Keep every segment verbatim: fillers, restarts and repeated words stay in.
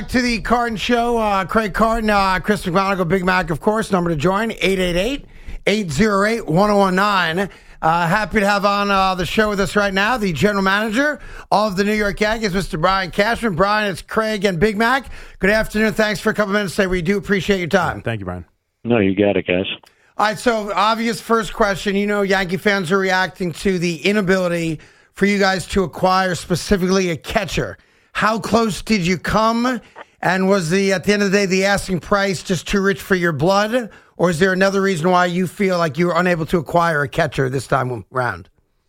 back to the Carton Show. Uh, Craig Carton, uh, Chris McMonagle, Big Mac, of course. Number to join, eight eight eight, eight oh eight, one oh one nine. Uh, happy to have on uh, the show with us right now the general manager of the New York Yankees, Mister Brian Cashman. Brian, it's Craig and Big Mac. Good afternoon. Thanks for a couple minutes today. We do appreciate your time. Thank you, Brian. No, you got it, guys. All right, so obvious first question. You know, Yankee fans are reacting to the inability for you guys to acquire specifically a catcher. How close did you come? And was the at the end of the day the asking price just too rich for your blood? Or is there another reason why you feel like you were unable to acquire a catcher this time around?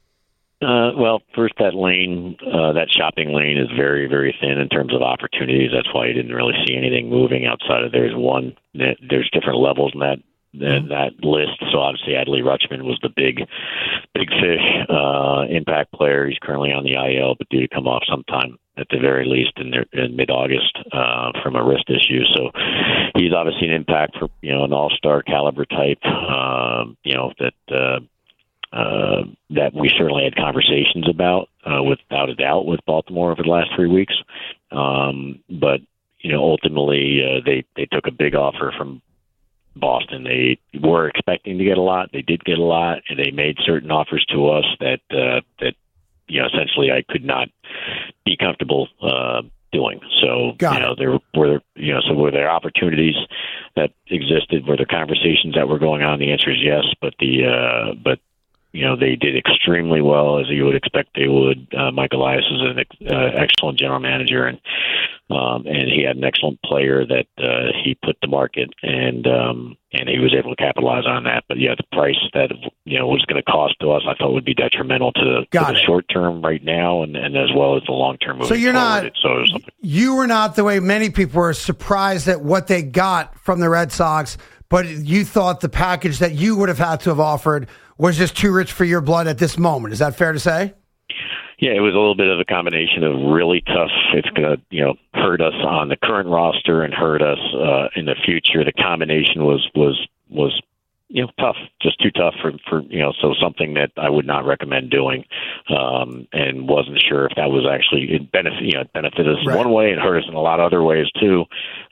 Uh, well, first, that lane, uh, that shopping lane is very, very thin in terms of opportunities. That's why you didn't really see anything moving outside of there's one. There's different levels in that that, that list. So obviously, Adley Rutschman was the big, big fish uh, impact player. He's currently on the I L, but due to come off sometime at the very least in, their, in mid-August uh, from a wrist issue. So he's obviously an impact for, you know, an all-star caliber type, um, you know, that uh, uh, that we certainly had conversations about, uh, without a doubt, with Baltimore over the last three weeks. Um, but, you know, ultimately uh, they, they took a big offer from Boston. They were expecting to get a lot. They did get a lot, and they made certain offers to us that uh, that, you know, essentially I could not be comfortable uh, doing. So, Got you know, there were, you know, so were there opportunities that existed? Were there conversations that were going on? The answer is yes, but the, uh, but, you know, they did extremely well, as you would expect they would. Uh, Mike Elias is an uh, excellent general manager, and um, and he had an excellent player that uh, he put to market, and um, and he was able to capitalize on that. But yeah, the price that, you know, was going to cost to us, I thought would be detrimental to, to the short term right now, and, and as well as the long term moving So you're forward. not, so something. you were not the way many people were surprised at what they got from the Red Sox, but you thought the package that you would have had to have offered was just too rich for your blood at this moment. Is that fair to say? Yeah, it was a little bit of a combination of really tough. It's going to, you know, hurt us on the current roster and hurt us uh, in the future. The combination was was was you know tough, just too tough for for you know. So something that I would not recommend doing, um, and wasn't sure if that was actually it benefit you know it benefited us Right. one way and hurt us in a lot of other ways too.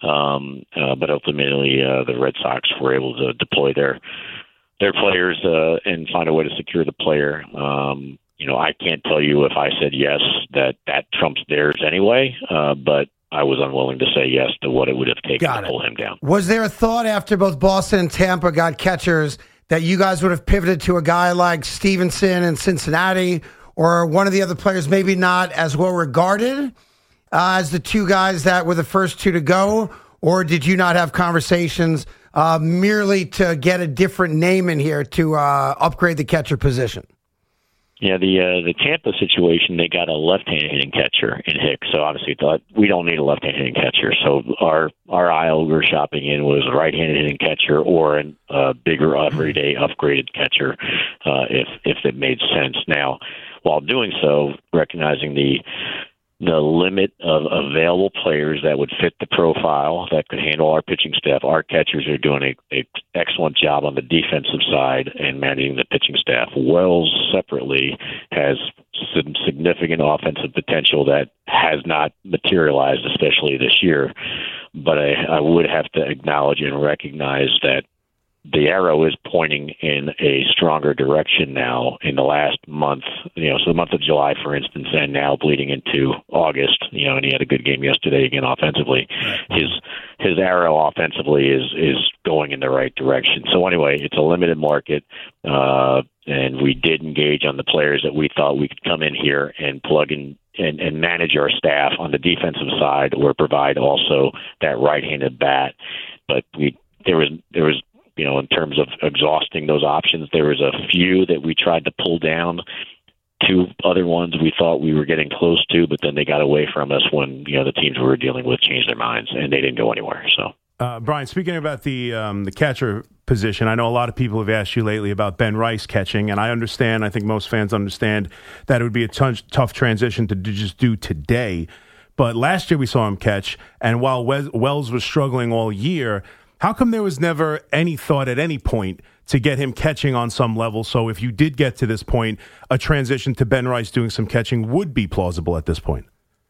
Um, uh, but ultimately, uh, the Red Sox were able to deploy their their players uh, and find a way to secure the player. Um, You know, I can't tell you if I said yes that that trumps theirs anyway, uh, but I was unwilling to say yes to what it would have taken Got to it. pull him down. Was there a thought after both Boston and Tampa got catchers that you guys would have pivoted to a guy like Stevenson in Cincinnati or one of the other players maybe not as well regarded uh, as the two guys that were the first two to go? Or did you not have conversations uh, merely to get a different name in here to uh, upgrade the catcher position? Yeah, the uh, the Tampa situation, they got a left-handed hitting catcher in Hicks, so obviously thought we don't need a left-handed hitting catcher. So our our aisle we were shopping in was a right-handed hitting catcher or a uh, bigger everyday upgraded catcher, uh, if if it made sense. Now, while doing so, recognizing the the limit of available players that would fit the profile that could handle our pitching staff. Our catchers are doing a, a excellent job on the defensive side and managing the pitching staff. Wells separately has some significant offensive potential that has not materialized, especially this year. But I, I would have to acknowledge and recognize that the arrow is pointing in a stronger direction now in the last month, you know, so the month of July, for instance, and now bleeding into August, you know, and he had a good game yesterday again offensively. His his arrow offensively is is going in the right direction. So anyway, it's a limited market, uh, and we did engage on the players that we thought we could come in here and plug in and, and manage our staff on the defensive side or provide also that right-handed bat. But we there was there was You know, in terms of exhausting those options, there was a few that we tried to pull down. Two other ones we thought we were getting close to, but then they got away from us when, you know, the teams we were dealing with changed their minds, and they didn't go anywhere. So, uh, Brian, speaking about the um, the catcher position, I know a lot of people have asked you lately about Ben Rice catching, and I understand, I think most fans understand that it would be a t- tough transition to do, just do today. But last year we saw him catch, and while Wes- Wells was struggling all year, how come there was never any thought at any point to get him catching on some level? So if you did get to this point, a transition to Ben Rice doing some catching would be plausible at this point.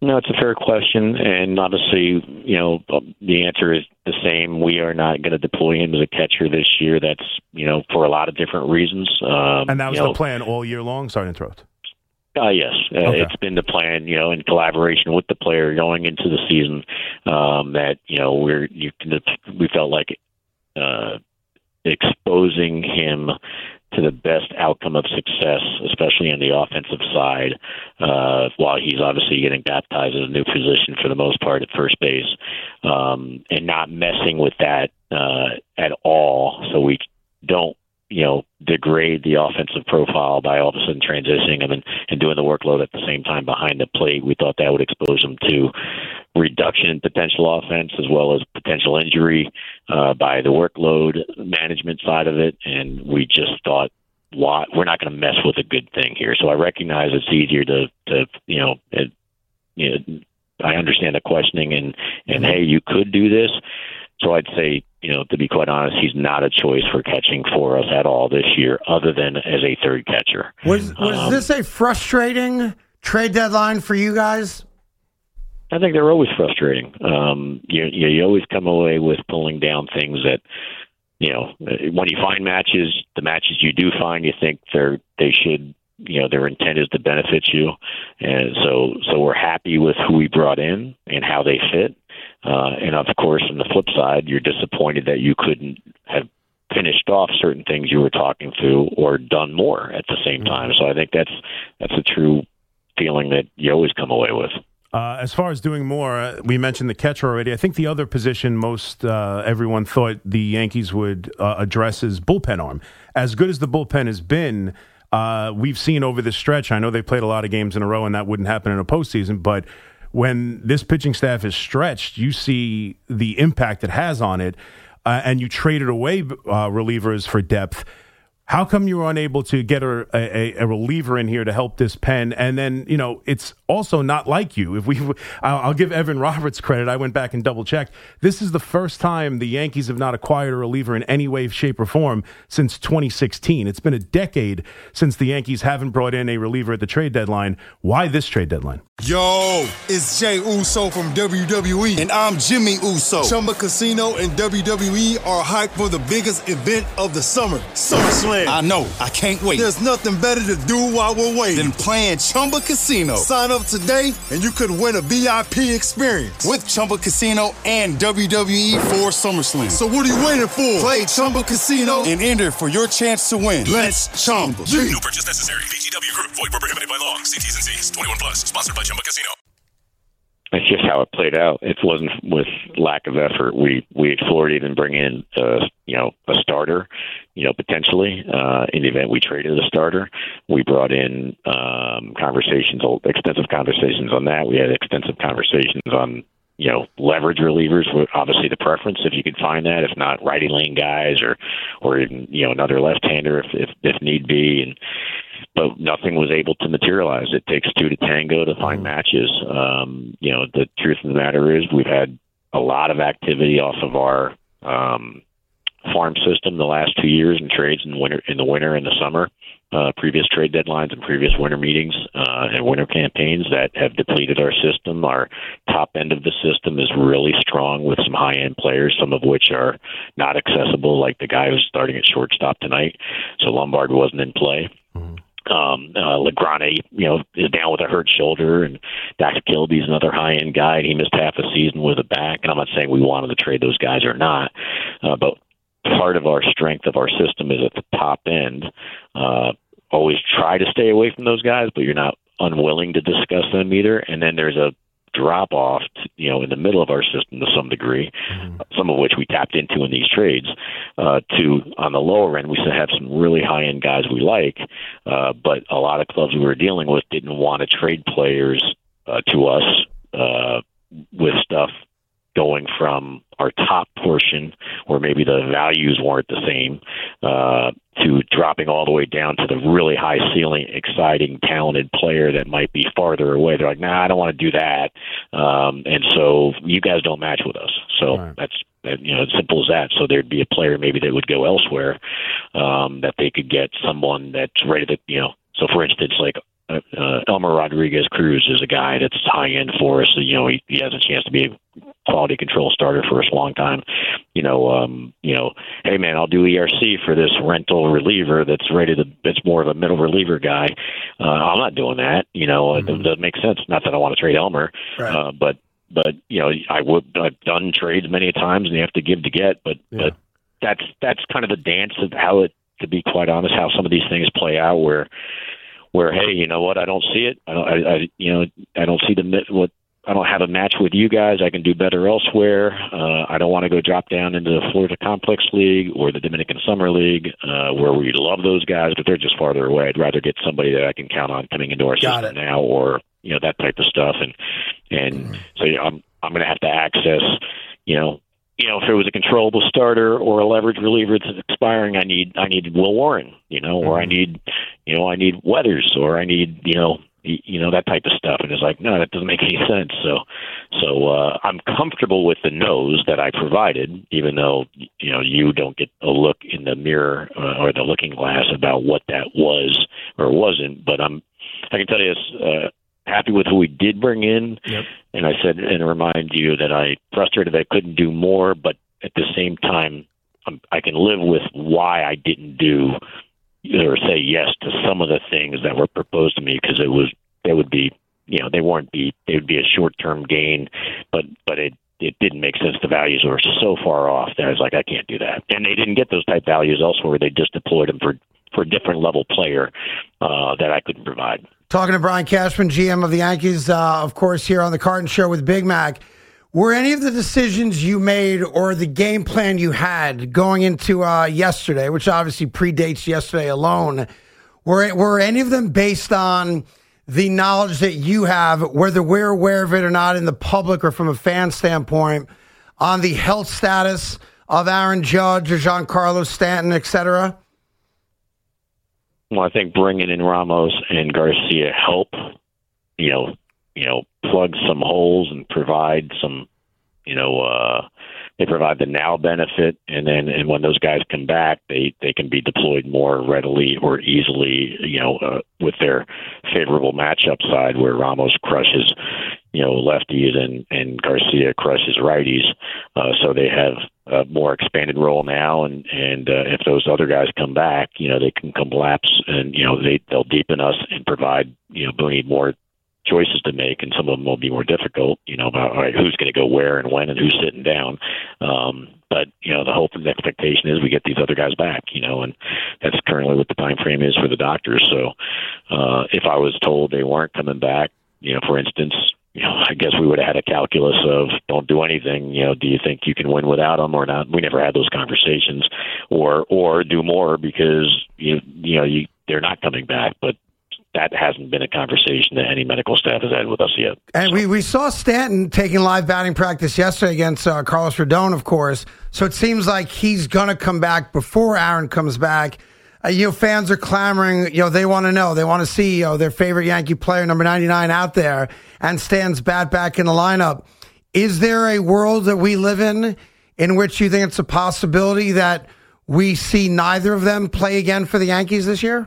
No, it's a fair question, and obviously, you know, the answer is the same. We are not going to deploy him as a catcher this year. That's, you know, for a lot of different reasons. Um, and that was you the know, plan all year long? Sorry to interrupt. Uh, yes, uh, Okay. It's been the plan, you know, in collaboration with the player going into the season, um, that, you know, we're, you can, we felt like uh, exposing him to the best outcome of success, especially on the offensive side, uh, while he's obviously getting baptized as a new position for the most part at first base, um, and not messing with that uh, at all. So we don't, you know, degrade the offensive profile by all of a sudden transitioning him and, and doing the workload at the same time behind the plate. We thought that would expose him to reduction in potential offense as well as potential injury uh, by the workload management side of it. And we just thought, why, we're not going to mess with a good thing here. So I recognize it's easier to, to you know, it, you know, I understand the questioning and, and hey, you could do this. So I'd say, you know, to be quite honest, he's not a choice for catching for us at all this year, other than as a third catcher. Was was um, this a frustrating trade deadline for you guys? I think they're always frustrating. Um, you, you you always come away with pulling down things that, you know, when you find matches, the matches you do find, you think they're they should, you know, their intent is to benefit you, and so so we're happy with who we brought in and how they fit. Uh, and of course, on the flip side, you're disappointed that you couldn't have finished off certain things you were talking through or done more at the same time. So I think that's that's a true feeling that you always come away with. Uh, as far as doing more, uh, we mentioned the catcher already. I think the other position most uh, everyone thought the Yankees would uh, address is bullpen arm. As good as the bullpen has been, uh, we've seen over this stretch, I know they played a lot of games in a row and that wouldn't happen in a postseason, but when this pitching staff is stretched, you see the impact it has on it, uh, and you traded away uh, relievers for depth. How come you were unable to get a, a, a reliever in here to help this pen? And then, you know, it's also not like you. If we, I'll give Evan Roberts credit. I went back and double checked. This is the first time the Yankees have not acquired a reliever in any way, shape, or form since twenty sixteen. It's been a decade since the Yankees haven't brought in a reliever at the trade deadline. Why this trade deadline? Yo, it's Jay Uso from W W E, and I'm Jimmy Uso. Chumba Casino and W W E are hyped for the biggest event of the summer, SummerSlam. I know, I can't wait. There's nothing better to do while we're waiting than playing Chumba Casino. Sign up today, and you could win a V I P experience with Chumba Casino and W W E for SummerSlam. So what are you waiting for? Play Chumba Casino and enter for your chance to win. Let's Chumba. No purchase necessary. V G W Group. Void where prohibited by law. See T's and C's. twenty-one plus. Sponsored by Chumba Casino. That's just how it played out. It wasn't with lack of effort. We we explored even bringing in, uh, you know, a starter, you know, potentially uh, in the event we traded a starter. We brought in um, conversations, extensive conversations on that. We had extensive conversations on, you know, leverage relievers were obviously the preference if you could find that. If not, righty lane guys or or even, you know, another left-hander if if, if need be. And but nothing was able to materialize. It takes two to tango to find matches. Um, you know, the truth of the matter is we've had a lot of activity off of our um, farm system the last two years in trades in winter, in the winter and the summer, uh, previous trade deadlines and previous winter meetings uh, and winter campaigns that have depleted our system. Our top end of the system is really strong with some high-end players, some of which are not accessible, like the guy who's starting at shortstop tonight. So Lombard wasn't in play. Mm-hmm. Um, uh, Legrand, you know, is down with a hurt shoulder, and Dax Kilby's another high-end guy, and he missed half a season with a back. And I'm not saying we wanted to trade those guys or not, uh, but part of our strength of our system is at the top end. Uh, always try to stay away from those guys, but you're not unwilling to discuss them either. And then there's a drop off, to, you know, in the middle of our system to some degree, mm-hmm. some of which we tapped into in these trades. Uh, to on the lower end, we still have some really high end guys we like, uh, but a lot of clubs we were dealing with didn't want to trade players uh, to us uh, with stuff going from our top portion, where maybe the values weren't the same, uh, to dropping all the way down to the really high ceiling, exciting, talented player that might be farther away. They're like, nah, I don't want to do that. Um, and so you guys don't match with us. So right. that's, you know, as simple as that. So there'd be a player maybe that would go elsewhere, um, that they could get someone that's ready to, you know, so for instance, like, uh, Elmer Rodriguez Cruz is a guy that's high end for us. So, you know, he, he has a chance to be a quality control starter for us a long time. You know, um, you know, hey man, I'll do E R C for this rental reliever that's ready to. That's more of a middle reliever guy. Uh, I'm not doing that. You know, mm-hmm. it doesn't make sense. Not that I want to trade Elmer, right. uh, but but you know, I would. I've done trades many times, and you have to give to get. But yeah. but that's that's kind of the dance of how it. To be quite honest, how some of these things play out, where, where hey, you know what? I don't see it. I don't. I, I you know, I don't see the what. I don't have a match with you guys. I can do better elsewhere. Uh, I don't want to go drop down into the Florida Complex League or the Dominican Summer League, uh, where we love those guys, but they're just farther away. I'd rather get somebody that I can count on coming into our Got system it. now, or you know that type of stuff. And and mm-hmm. so you know, I'm I'm going to have to access, you know. You know, if it was a controllable starter or a leverage reliever that's expiring, I need I need Will Warren, you know, or I need, you know, I need Weathers, or I need, you know, you know that type of stuff. And it's like, no, that doesn't make any sense. So, so uh, I'm comfortable with the no's that I provided, even though you know you don't get a look in the mirror uh, or the looking glass about what that was or wasn't. But I'm, I can tell you this. Uh, Happy with who we did bring in, yep. and I said, and remind you that I frustrated that I couldn't do more, but at the same time, I'm, I can live with why I didn't do or say yes to some of the things that were proposed to me, because it was they would be, you know, they weren't be they would be a short term gain, but but it it didn't make sense. The values were so far off that I was like, I can't do that, and they didn't get those type values elsewhere. They just deployed them for for a different level player uh, that I couldn't provide. Talking to Brian Cashman, G M of the Yankees, uh, of course, here on the Carton Show with Big Mac. Were any of the decisions you made or the game plan you had going into uh, yesterday, which obviously predates yesterday alone, were, were any of them based on the knowledge that you have, whether we're aware of it or not in the public or from a fan standpoint, on the health status of Aaron Judge or Giancarlo Stanton, et cetera? Well, I think bringing in Ramos and Garcia help, you know, you know, plug some holes and provide some, you know, uh, they provide the now benefit, and then and when those guys come back, they, they can be deployed more readily or easily, you know, uh, with their favorable matchup side where Ramos crushes, you know, lefties and, and Garcia crushes righties. Uh, so they have a more expanded role now, and, and uh, if those other guys come back, you know, they can collapse and, you know, they, they'll deepen us and provide, you know, we need more choices to make, and some of them will be more difficult, you know, about all right, who's going to go where and when and who's sitting down. Um, but, you know, the hope and expectation is we get these other guys back, you know, and that's currently what the time frame is for the doctors. So uh, if I was told they weren't coming back, you know, for instance, you know, I guess we would have had a calculus of don't do anything. You know, do you think you can win without them or not? We never had those conversations, or or do more because you you know you they're not coming back. But that hasn't been a conversation that any medical staff has had with us yet. And so. we, we saw Stanton taking live batting practice yesterday against uh, Carlos Rodon, of course. So it seems like he's going to come back before Aaron comes back. Uh, you know, fans are clamoring, you know, they want to know. They want to see, you know, their favorite Yankee player, number ninety-nine, out there and Stan's bat back in the lineup. Is there a world that we live in in which you think it's a possibility that we see neither of them play again for the Yankees this year?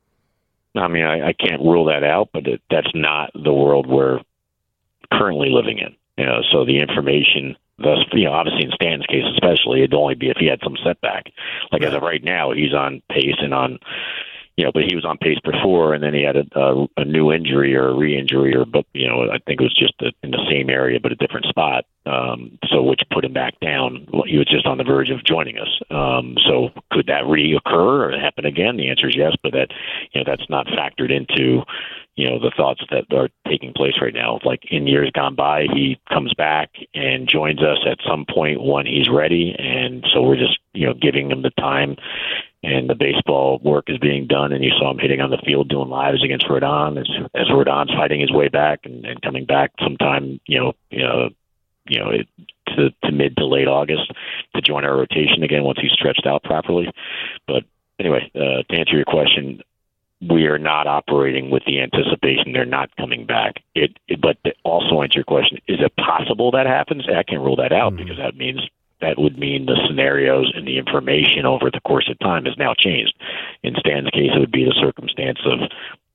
I mean, I, I can't rule that out, but it, that's not the world we're currently living in. You know, so the information, thus, you know, obviously in Stan's case especially, it'd only be if he had some setback. Like as of right now, he's on pace and on, you know, but he was on pace before, and then he had a, a, a new injury or a re-injury, or, but you know, I think it was just a, in the same area but a different spot. Um, so which put him back down. Well, he was just on the verge of joining us. Um, so could that reoccur or happen again? The answer is yes, but that, you know, that's not factored into, you know, the thoughts that are taking place right now. Like in years gone by, he comes back and joins us at some point when he's ready, and so we're just, you know, giving him the time. And the baseball work is being done, and you saw him hitting on the field doing lives against Rodon as, as Rodon's fighting his way back and, and coming back sometime, you know, you know, you know, to, to mid to late August to join our rotation again once he's stretched out properly. But anyway, uh, to answer your question, we are not operating with the anticipation they're not coming back. It, it but to also answer your question, is it possible that happens? I can't rule that out mm-hmm. because that means. That would mean the scenarios and the information over the course of time has now changed. In Stan's case, it would be the circumstance of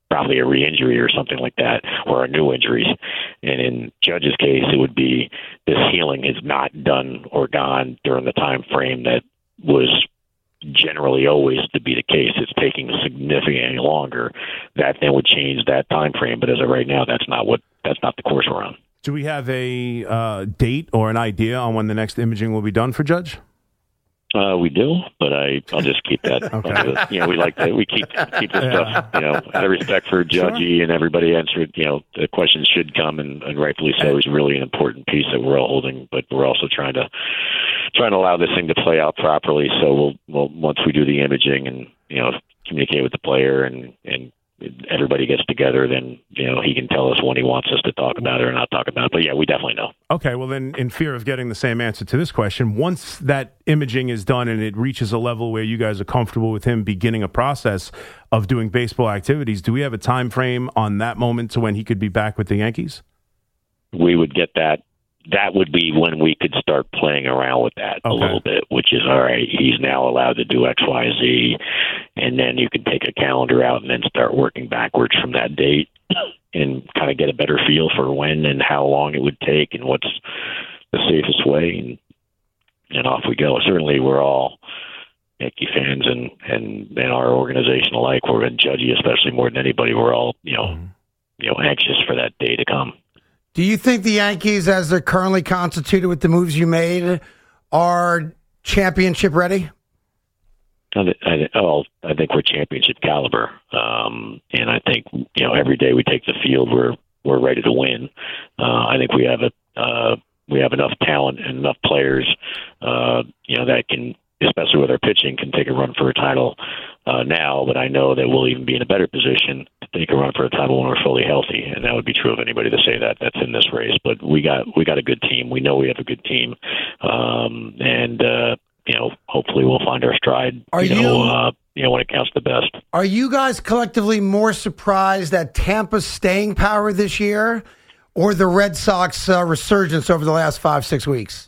probably a re-injury or something like that, or a new injuries. And in Judge's case, it would be this healing is not done or gone during the time frame that was generally always to be the case. It's taking significantly longer. That then would change that time frame. But as of right now, that's not what that's not the course we're on. Do we have a uh, date or an idea on when the next imaging will be done for Judge? Uh, we do, but I, I'll just keep that. Okay. Uh, you know, we like to, we keep keep this yeah. stuff, you know, out of respect for Judgy sure. and everybody answered, you know, the questions should come, and, and rightfully so is really an important piece that we're all holding, but we're also trying to trying to allow this thing to play out properly. So we'll, we'll once we do the imaging and, you know, communicate with the player and, and everybody gets together, then, you know, he can tell us when he wants us to talk about it or not talk about it. But yeah, we definitely know. Okay, well then, in fear of getting the same answer to this question, once that imaging is done and it reaches a level where you guys are comfortable with him beginning a process of doing baseball activities, do we have a time frame on that moment to when he could be back with the Yankees? We would get that. That would be when we could start playing around with that okay. a little bit, which is, all right, he's now allowed to do X, Y, Z, and then you can take a calendar out and then start working backwards from that date and kind of get a better feel for when and how long it would take and what's the safest way, and, and off we go. Certainly we're all Yankee fans and, and, and our organization alike, we're in Judgy especially more than anybody, we're all, you know, you know, anxious for that day to come. Do you think the Yankees, as they're currently constituted with the moves you made, are championship ready? I, I, oh, I think we're championship caliber, um, and I think you know every day we take the field, we're we're ready to win. Uh, I think we have a uh, we have enough talent and enough players, uh, you know, that can, especially with our pitching, can take a run for a title uh, now. But I know that we'll even be in a better position to take a run for a title when we're fully healthy, and that would be true of anybody to say that that's in this race. But we got we got a good team. We know we have a good team, um, and uh, you know, hopefully we'll find our stride. Are you you? Know, uh, you know, when it counts the best. Are you guys collectively more surprised at Tampa's staying power this year, or the Red Sox uh, resurgence over the last five six weeks?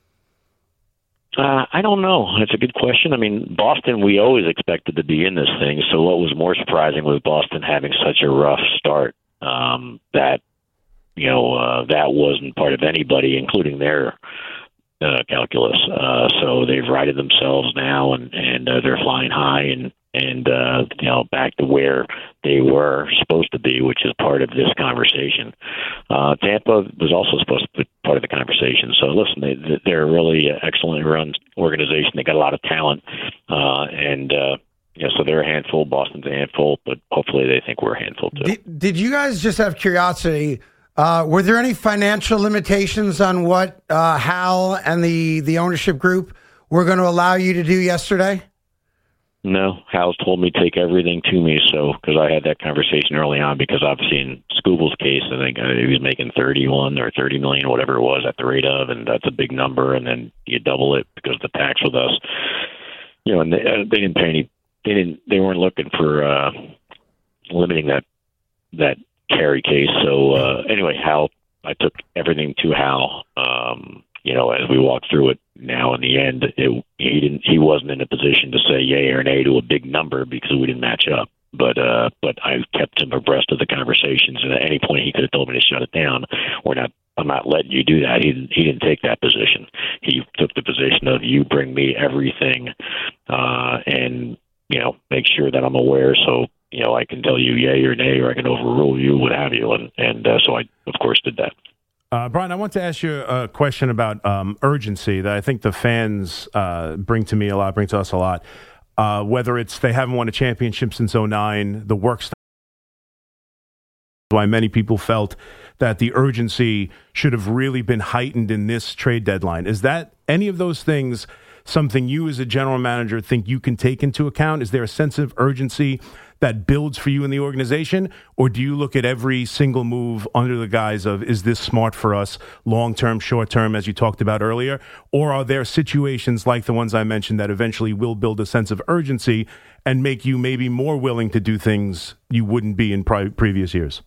Uh, I don't know. That's a good question. I mean, Boston, we always expected to be in this thing. So what was more surprising was Boston having such a rough start um, that, you know, uh, that wasn't part of anybody, including their uh, calculus. Uh, so they've righted themselves now, and, and uh, they're flying high and, and uh, you know, back to where they were supposed to be, which is part of this conversation. Uh, Tampa was also supposed to be part of the conversation. So listen, they, they're a really excellently run organization. They got a lot of talent, uh, and uh, you know, so they're a handful. Boston's a handful, but hopefully they think we're a handful too. Did, did you guys, just have curiosity, uh, were there any financial limitations on what uh, Hal and the, the ownership group were going to allow you to do yesterday? No, Hal's told me to take everything to me, so because I had that conversation early on, because obviously in Scooble's case, I think uh, he was making thirty-one or thirty million, whatever it was, at the rate of, and that's a big number, and then you double it because of the tax with us. You know, and they, uh, they didn't pay any, they didn't, they weren't looking for uh, limiting that that carry case. So uh, anyway, Hal, I took everything to Hal. Um, you know, as we walk through it now, in the end, it, he didn't. He wasn't in a position to say yay or nay to a big number because we didn't match up. But uh, but I kept him abreast of the conversations, and at any point he could have told me to shut it down. We're not. I'm not letting you do that. He didn't, he didn't take that position. He took the position of you bring me everything, uh, and you know, make sure that I'm aware. So you know, I can tell you yay or nay, or I can overrule you, what have you. And and uh, so I, of course, did that. Uh, Brian, I want to ask you a question about um, urgency that I think the fans uh, bring to me a lot, bring to us a lot. Uh, whether it's they haven't won a championship since oh nine, the work style, why many people felt that the urgency should have really been heightened in this trade deadline. Is that any of those things something you as a general manager think you can take into account? Is there a sense of urgency that builds for you in the organization, or do you look at every single move under the guise of, is this smart for us, long-term, short-term, as you talked about earlier, or are there situations like the ones I mentioned that eventually will build a sense of urgency and make you maybe more willing to do things you wouldn't be in pri- previous years?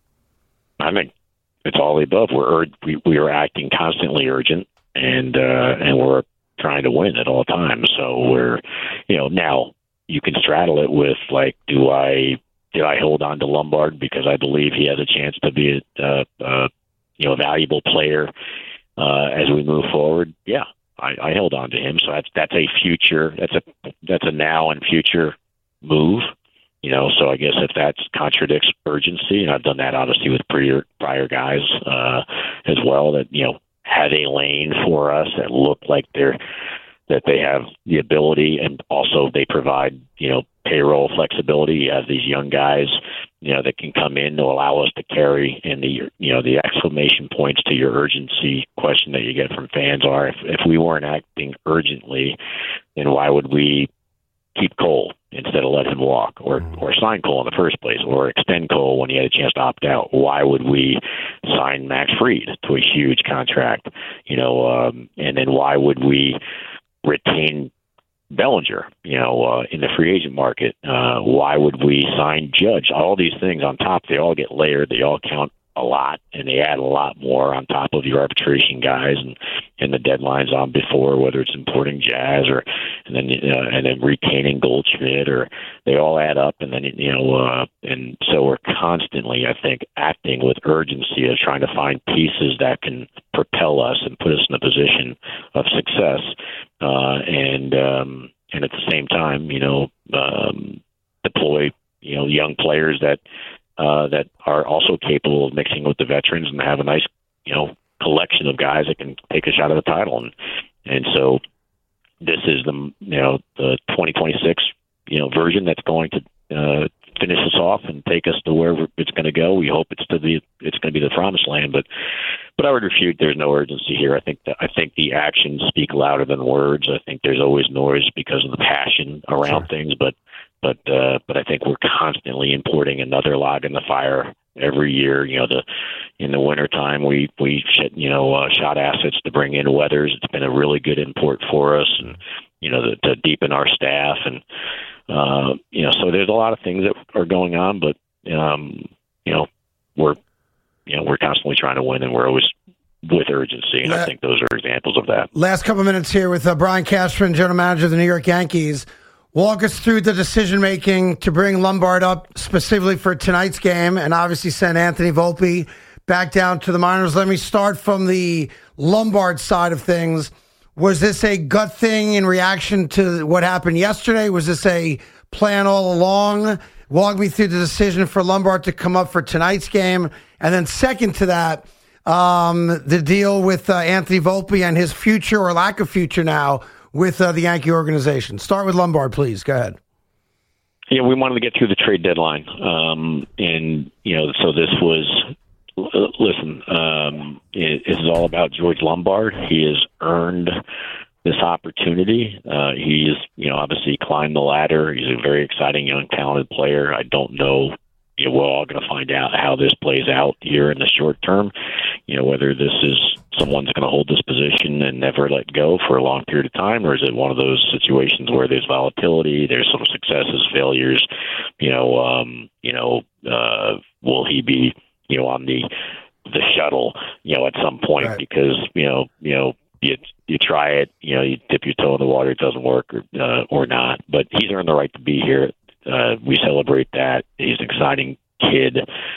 I mean, it's all the above. We're ur- we, we are acting constantly urgent, and uh, and we're trying to win at all times. So we're, you know, now you can straddle it with, like, do I did I hold on to Lombard because I believe he has a chance to be a, uh, uh, you know, a valuable player uh, as we move forward? Yeah, I, I held on to him. So that's that's a future. That's a that's a now and future move. You know, so I guess if that contradicts urgency, and I've done that obviously with prior prior guys uh, as well, that you know have a lane for us that look like they're that they have the ability, and also they provide you know payroll flexibility. You have these young guys, you know, that can come in to allow us to carry. And the you know the exclamation points to your urgency question that you get from fans are: if if we weren't acting urgently, then why would we keep Cole instead of let him walk, or or sign Cole in the first place, or extend Cole when he had a chance to opt out? Why would we sign Max Fried to a huge contract? You know, um, and then why would we retain Bellinger, you know, uh, in the free agent market? Uh, why would we sign Judge? All these things on top, they all get layered. They all count a lot, and they add a lot more on top of your arbitration guys and, and the deadlines on before, whether it's importing Jazz or and then uh, and then retaining Goldschmidt, or they all add up. And then you know, uh, and so we're constantly, I think, acting with urgency of trying to find pieces that can propel us and put us in a position of success. Uh, and um, and at the same time, you know, um, deploy you know young players that. Uh, that are also capable of mixing with the veterans and have a nice, you know, collection of guys that can take a shot at the title. And and so this is the, you know, the twenty twenty-six, you know, version that's going to uh, finish us off and take us to where it's going to go. We hope it's to be, it's going to be the promised land, but, but I would refute there's no urgency here. I think that, I think the actions speak louder than words. I think there's always noise because of the passion around sure. things, but, But uh, but I think we're constantly importing another log in the fire every year. You know, the in the wintertime, we we you know uh, shot assets to bring in Weathers. It's been a really good import for us, and you know to, to deepen our staff, and uh, you know so there's a lot of things that are going on. But um, you know we're you know we're constantly trying to win, and we're always with urgency. And La- I think those are examples of that. Last couple of minutes here with uh, Brian Cashman, general manager of the New York Yankees. Walk us through the decision-making to bring Lombard up specifically for tonight's game and obviously send Anthony Volpe back down to the minors. Let me start from the Lombard side of things. Was this a gut thing in reaction to what happened yesterday? Was this a plan all along? Walk me through the decision for Lombard to come up for tonight's game. And then second to that, um, the deal with uh, Anthony Volpe and his future or lack of future now with uh, the Yankee organization. Start with Lombard, please. Go ahead. Yeah, we wanted to get through the trade deadline. Um, and, you know, so this was, listen, um, it, this is all about George Lombard. He has earned this opportunity. Uh, he's, you know, obviously climbed the ladder. He's a very exciting, young, talented player. I don't know, you know, we're all going to find out how this plays out here in the short term, you know, whether this is someone's going to hold this position and never let go for a long period of time, or is it one of those situations where there's volatility, there's some successes, failures, you know, um, you know, uh, will he be, you know, on the, the shuttle, you know, at some point, right. because, you know, you know, you, you try it, you know, you dip your toe in the water, it doesn't work or, uh, or not, but he's earned the right to be here. Uh, we celebrate that. He's an exciting kid.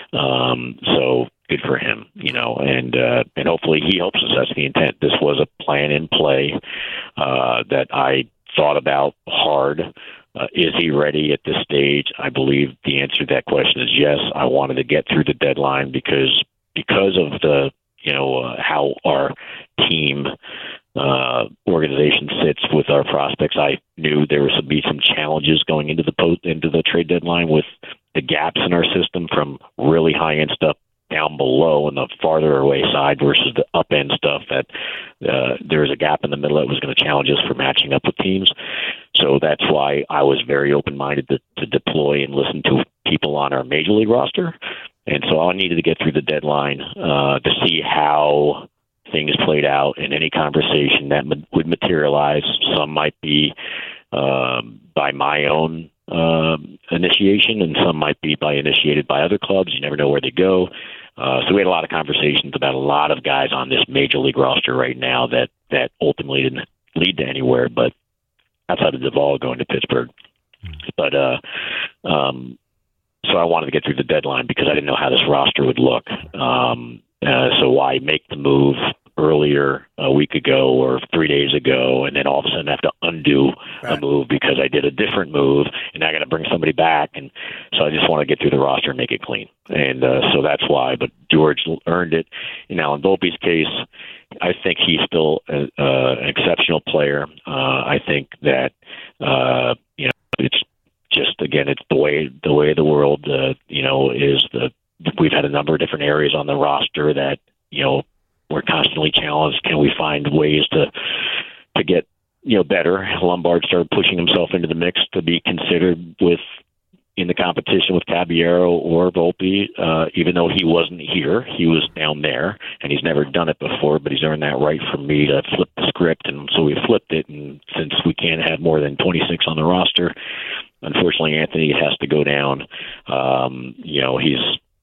Um, so good for him, you know, and, uh, and hopefully he helps us. That's the intent. This was a plan in play, uh, that I thought about hard. Uh, is he ready at this stage? I believe the answer to that question is yes. I wanted to get through the deadline because, because of the, you know, uh, how our team, uh, organization sits with our prospects. I knew there would be some challenges going into the post, into the trade deadline with the gaps in our system from really high end stuff down below and the farther away side versus the up end stuff that uh, there's a gap in the middle that was going to challenge us for matching up with teams. So that's why I was very open-minded to, to deploy and listen to people on our major league roster. And so I needed to get through the deadline uh, to see how things played out in any conversation that ma- would materialize. Some might be um, by my own um, initiation, and some might be by initiated by other clubs. You never know where they go. Uh, so we had a lot of conversations about a lot of guys on this major league roster right now that, that ultimately didn't lead to anywhere, but outside of Duvall going to Pittsburgh. But uh, um, so I wanted to get through the deadline because I didn't know how this roster would look. Um, uh, so why make the move earlier a week ago or three days ago, and then all of a sudden have to undo right. a move because I did a different move, and I got to bring somebody back. And so I just want to get through the roster and make it clean. And uh, so that's why. But George earned it. You know, in Volpe's case, I think he's still a, uh, an exceptional player. Uh, I think that uh, you know it's just again it's the way the way the world uh, you know is the we've had a number of different areas on the roster that you know. We're constantly challenged. Can we find ways to to get you know better? Lombard started pushing himself into the mix to be considered with in the competition with Caballero or Volpe, uh, even though he wasn't here. He was down there, and he's never done it before. But he's earned that right from me to flip the script, and so we flipped it. And since we can't have more than twenty-six on the roster, unfortunately, Anthony has to go down. Um, you know, he's.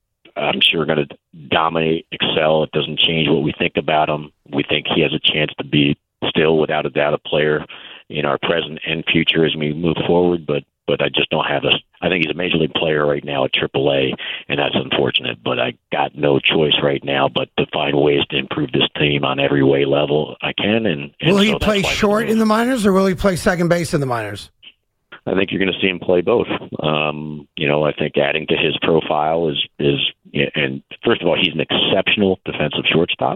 I'm sure going to dominate, excel. It doesn't change what we think about him. We think he has a chance to be still, without a doubt, a player in our present and future as we move forward. But but I just don't have a. I think he's a major league player right now at triple A, and that's unfortunate. But I got no choice right now but to find ways to improve this team on every way level I can. And, and will he so play short in the minors, or will he play second base in the minors? I think you're going to see him play both. Um, you know, I think adding to his profile is is, and first of all, he's an exceptional defensive shortstop.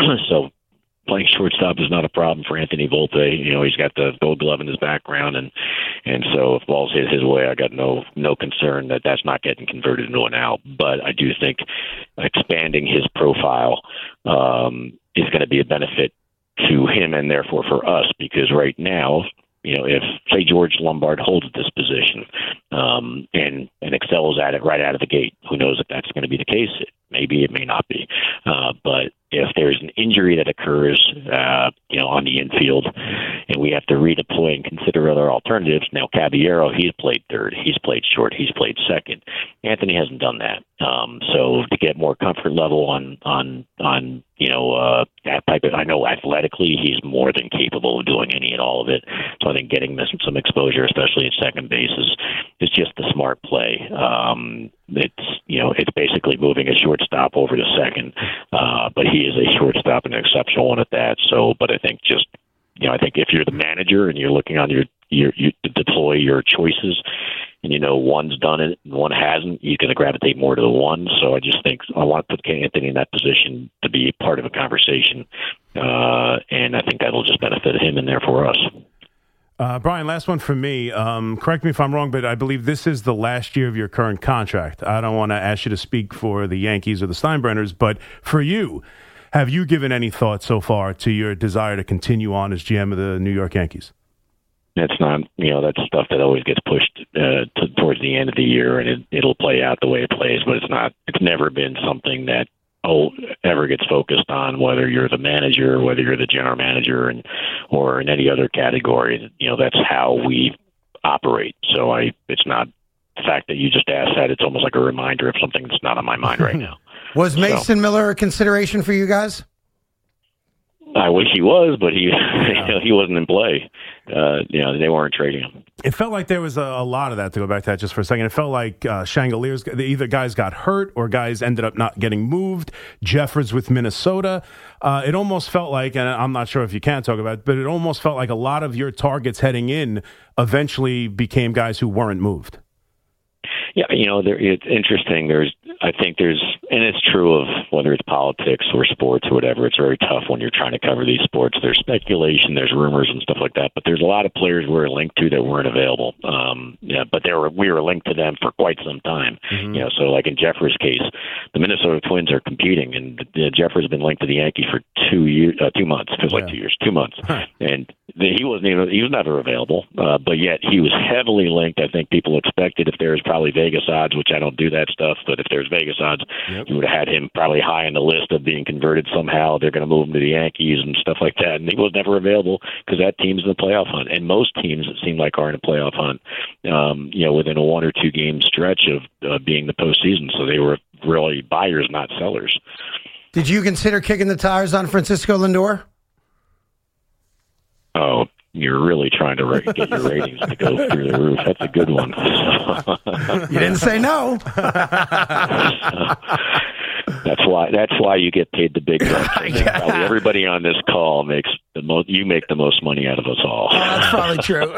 So playing shortstop is not a problem for Anthony Volpe. You know, he's got the Gold Glove in his background, and and so if balls hit his way, I got no no concern that that's not getting converted into an out. But I do think expanding his profile um, is going to be a benefit to him and therefore for us, because right now, you know, if, say, George Lombard holds this position um, and, and excels at it right out of the gate, who knows if that's going to be the case? It, maybe it may not be. Uh, but if there's an injury that occurs, uh, you know, on the infield, and we have to redeploy and consider other alternatives. Now, Caballero, he's played third, he's played short, he's played second. Anthony hasn't done that. Um, so to get more comfort level on on on you know uh, that type of, I know athletically he's more than capable of doing any and all of it. So I think getting this some exposure, especially at second base, is is just the smart play. Um, it's you know it's basically moving a shortstop over to second, uh, but he is a shortstop and an exceptional one at that. So, but I think just you know I think if you're the manager and you're looking on your your you deploy your choices, and you know one's done it and one hasn't, you're going to gravitate more to the one. So I just think I want to put Anthony in that position to be part of a conversation, uh, and I think that'll just benefit him and therefore us. Uh, Brian, last one for me. Um, correct me if I'm wrong, but I believe this is the last year of your current contract. I don't want to ask you to speak for the Yankees or the Steinbrenners, but for you, have you given any thought so far to your desire to continue on as G M of the New York Yankees? That's not, you know, that's stuff that always gets pushed uh, to, towards the end of the year, and it, it'll play out the way it plays. But it's not. It's never been something that oh ever gets focused on. Whether you're the manager, or whether you're the general manager, and or in any other category, you know, that's how we operate. So I, it's not the fact that you just asked that. It's almost like a reminder of something that's not on my mind right now. Was Mason so. Miller a consideration for you guys? I wish he was, but he yeah. he wasn't in play. Uh, you know, they weren't trading him. It felt like there was a, a lot of that, to go back to that just for a second. It felt like uh, Chandelier's, either guys got hurt or guys ended up not getting moved. Jeffers with Minnesota. Uh, it almost felt like, and I'm not sure if you can talk about it, but it almost felt like a lot of your targets heading in eventually became guys who weren't moved. Yeah, you know, there, it's interesting. There's, I think there's, and it's true of whether it's politics or sports or whatever, it's very tough when you're trying to cover these sports. There's speculation, there's rumors and stuff like that, but there's a lot of players we're linked to that weren't available. Um, yeah, but there were, we were linked to them for quite some time. Mm-hmm. You know, so like in Jeffers' case, the Minnesota Twins are competing, and uh, Jeffers has been linked to the Yankees for two years, uh, two months, feels yeah. like two years, two months, huh. and the, he wasn't even, he was never available, uh, but yet he was heavily linked. I think people expected if there was probably Vegas odds, which I don't do that stuff, but if there's Vegas odds, yep. you would have had him probably high on the list of being converted somehow. They're going to move him to the Yankees and stuff like that. And he was never available because that team's in the playoff hunt. And most teams, it seemed like, are in a playoff hunt, um, you know, within a one or two game stretch of uh, being the postseason. So they were really buyers, not sellers. Did you consider kicking the tires on Francisco Lindor? Oh, you're really trying to ra- get your ratings to go through the roof. That's a good one. You didn't say no. That's why. That's why you get paid the big bucks. Probably everybody on this call makes the most. You make the most money out of us all. Oh, that's probably true.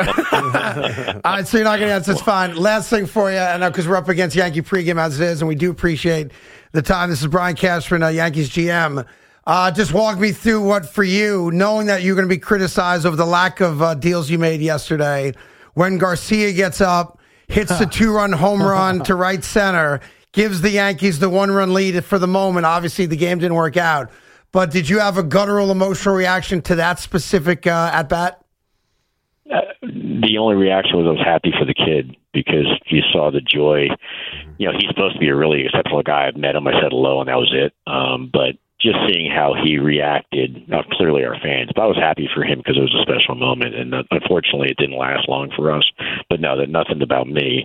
All right, so you're not going to answer. It's fine. Last thing for you, and because we're up against Yankee pregame as it is, and we do appreciate the time. This is Brian Cashman, uh, Yankees G M. Uh, just walk me through what for you, knowing that you're going to be criticized over the lack of uh, deals you made yesterday. When Garcia gets up, hits the two-run home run to right center, gives the Yankees the one-run lead for the moment. Obviously, the game didn't work out. But did you have a guttural emotional reaction to that specific uh, at-bat? Uh, the only reaction was I was happy for the kid because you saw the joy. You know, he's supposed to be a really exceptional guy. I've met him. I said hello, and that was it. Um, but just seeing how he reacted, now clearly our fans, but I was happy for him because it was a special moment, and uh, unfortunately it didn't last long for us. But no, that nothing about me.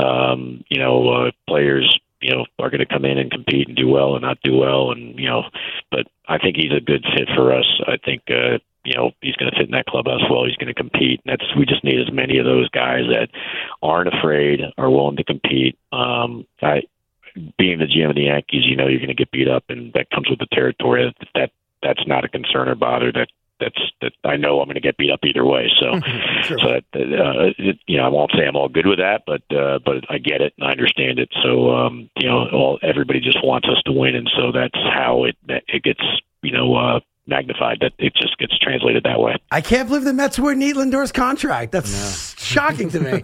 Um, you know, uh, players, you know, are going to come in and compete and do well and not do well, and you know, but I think he's a good fit for us. I think, uh, you know, he's going to fit in that clubhouse well. He's going to compete. That's we just need as many of those guys that aren't afraid, are willing to compete. Um, I. Being the G M of the Yankees, you know you're going to get beat up, and that comes with the territory. That, that that's not a concern or bother. That that's that I know I'm going to get beat up either way. So, sure. so that, uh, it, you know, I won't say I'm all good with that, but uh, but I get it and I understand it. So, um, you know, all everybody just wants us to win, and so that's how it it gets, you know, uh, magnified. That it just gets translated that way. I can't believe the Mets wouldn't eat Lindor's contract. That's no. shocking to me.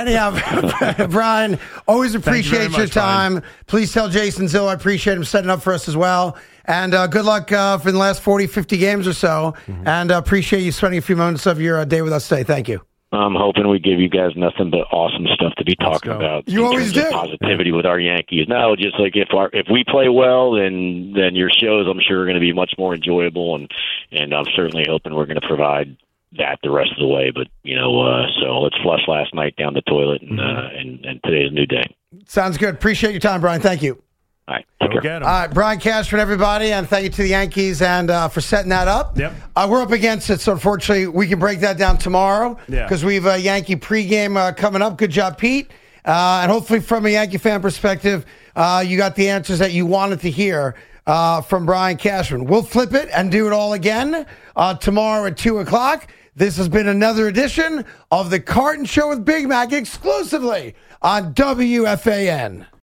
Anyhow, Brian, always appreciate you your much, time. Brian. Please tell Jason Zill I appreciate him setting up for us as well. And uh, good luck uh, for the last forty, fifty games or so. Mm-hmm. And uh, appreciate you spending a few moments of your uh, day with us today. Thank you. I'm hoping we give you guys nothing but awesome stuff to be talking about. You always do. Positivity with our Yankees. No, just like if our if we play well, then then your shows I'm sure are going to be much more enjoyable, and and I'm certainly hoping we're going to provide that the rest of the way. But you know, uh, so let's flush last night down the toilet, and mm-hmm. uh, and and today's a new day. Sounds good. Appreciate your time, Brian. Thank you. All right, take care. All right, Brian Cashman, everybody, and thank you to the Yankees and uh, for setting that up. Yep. Uh, we're up against it, so unfortunately we can break that down tomorrow because yeah. we have a Yankee pregame uh, coming up. Good job, Pete. Uh, and hopefully from a Yankee fan perspective, uh, you got the answers that you wanted to hear uh, from Brian Cashman. We'll flip it and do it all again uh, tomorrow at two o'clock. This has been another edition of the Carton Show with Big Mac exclusively on W F A N.